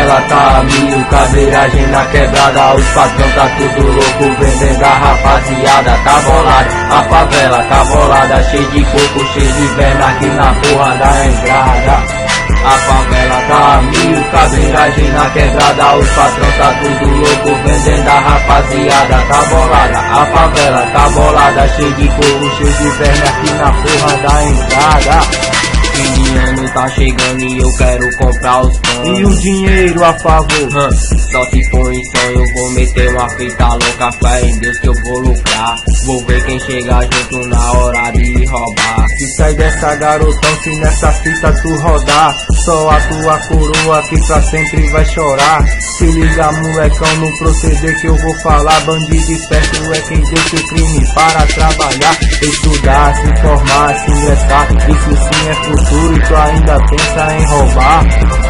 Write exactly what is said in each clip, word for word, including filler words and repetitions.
favela tá a mil, cadeiragem na quebrada, os patrão tá tudo louco, vendendo a rapaziada, tá bolada. A favela tá bolada, cheio de coco, cheio de verme aqui na porra da entrada. A favela tá a mil, cadeiragem na quebrada, os patrão tá tudo louco, vendendo a rapaziada, tá bolada. A favela tá bolada, cheio de coco, cheio de verme aqui na porra da entrada. Fim de ano tá chegando e eu quero comprar os pães. E o dinheiro a favor? Hum, só se for em sonho eu vou meter uma fita louca, fé em Deus que eu vou lucrar. Vou ver quem chega junto na hora de roubar. Se sai dessa garotão, se nessa fita tu rodar, só a tua coroa que pra sempre vai chorar. Se liga molecão no proceder que eu vou falar. Bandido esperto é quem deixa o crime para trabalhar, estudar, se informar, se ingressar. Isso sim é futuro e tu ainda pensa em roubar.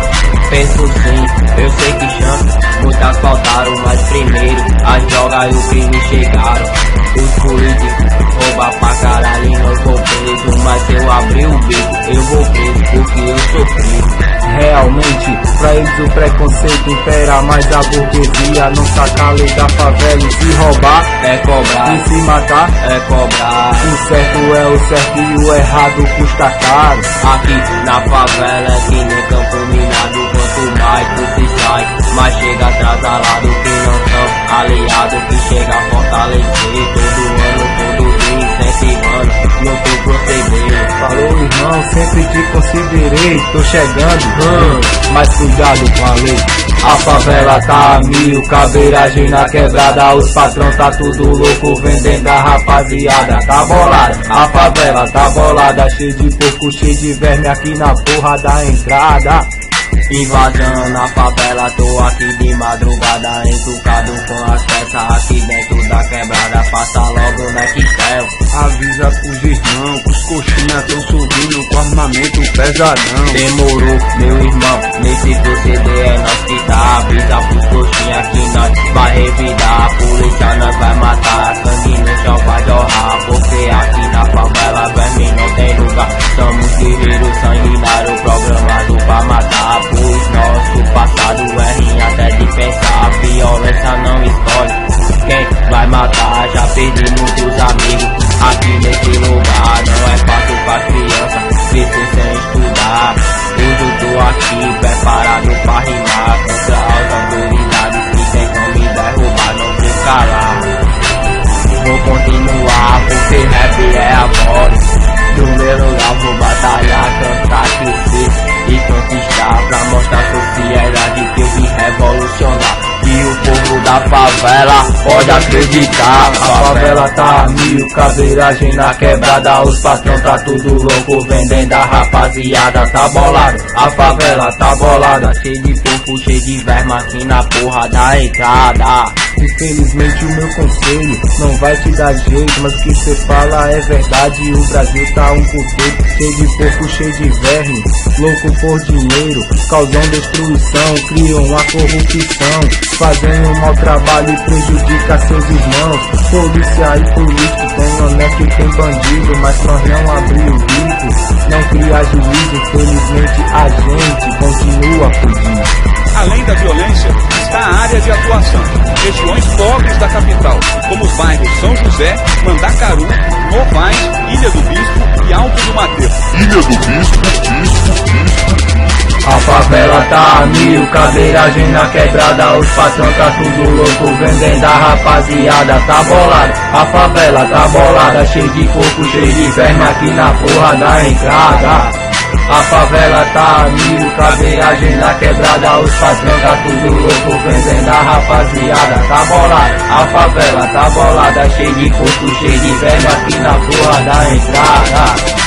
Penso sim, eu sei que chance, muitas faltaram, mas primeiro as drogas e o crime chegaram. Os políticos roubam pra caralho e não vou preso, mas se eu abrir o bico eu vou preso porque eu sou preso. Realmente, pra eles o preconceito impera, mas a burguesia não saca a lei da favela. E se roubar é cobrar, e se matar é cobrar. O certo é o certo e o errado custa caro. Aqui na favela é que nem campo minado, quanto mais tu se sai, mais chega atrasalado que não são aliados, que chega a fortalecer todo ano, todo dia, incentivando no teu proceder. Falou irmão, sempre te considerei, tô chegando, hum, mas cuidado com a lei. A favela tá a mil, cadeiragem na quebrada, os patrão tá tudo louco, vendendo a rapaziada, tá bolada. A favela tá bolada, cheio de porco, cheio de verme aqui na porra da entrada. Invasão na favela, tô aqui de madrugada, entucado com as peças aqui dentro da quebrada. Passa logo na Quixel, avisa pros irmãos, os coxinhas tão subindo com armamento pesadão. Demorou, meu irmão, nesse proceder é nós que tá. Avisa pros coxinhas que nós vai revidar, a polícia nós vai matar, sangue no chão vai jorrar, porque aqui na favela verme não tem lugar. Somos guerreiros sanguinários programados pra matar, pois nosso passado é ruim até de pensar. A violência não escolhe quem vai matar, já perdi muitos amigos aqui nesse lugar. Não é fácil pra criança, visto sem estudar. Hoje eu tô aqui preparado pra rimar contra as autoridades que tentam me derrubar, não vou calar. Vou continuar porque rap é a voz do meu lugar, vou batalhar, cantar, crescer e conquistar, pra mostrar à sociedade que eu vim revolucionar. E o povo da favela pode acreditar. A favela tá a mil, cadeiragem na quebrada, os patrão tá tudo louco, vendendo a rapaziada, tá bolado. A favela tá bolada, cheio de porco, cheio de verme aqui na porra da entrada. Infelizmente o meu conselho não vai te dar jeito, mas o que cê fala é verdade. O Brasil tá um puteiro, cheio de porco, cheio de verme, louco por dinheiro, causam destruição, criam a corrupção, fazem um mau trabalho e prejudica seus irmãos. Polícia e político, tem honesto e tem bandido, mas nós não abrir o bico, não cria juízo. Infelizmente a gente continua fugindo. Além da violência, está a área de atuação. Regiões pobres da capital, como os bairros São José, Mandacaru, Novais, Ilha do Bispo e Alto do Mateus. Ilha do Bispo, Bispo, Bispo. A favela tá a mil, cadeiragem na quebrada, os patrão tá tudo louco, vendendo a rapaziada, tá bolada. A favela tá bolada, cheio de porco, cheio de verme aqui na porra da entrada. A favela tá a mil, cadeiragem na quebrada, os patrão tá tudo louco, vendendo a rapaziada, tá bolada. A favela tá bolada, cheio de porco, cheio de verme aqui na porra da entrada.